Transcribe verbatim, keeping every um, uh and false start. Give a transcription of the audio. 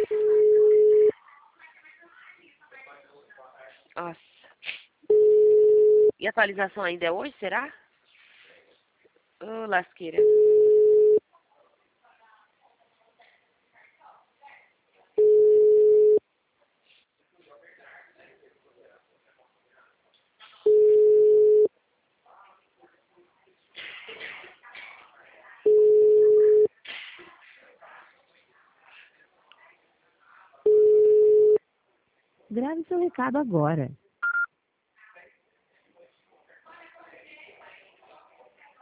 Nossa. E a atualização ainda é hoje, será? Ô, oh, lasqueira. Grave seu recado agora.